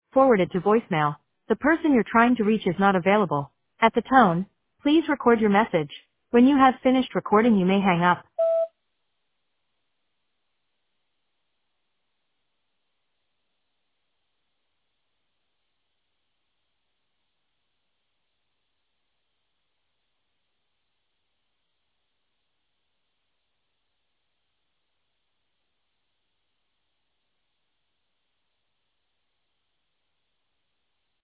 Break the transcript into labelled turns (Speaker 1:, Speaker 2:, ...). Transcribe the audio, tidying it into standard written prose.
Speaker 1: forwarded to voicemail. The person you're trying to reach is not available. At the tone, please record your message. When you have finished recording, you may hang up.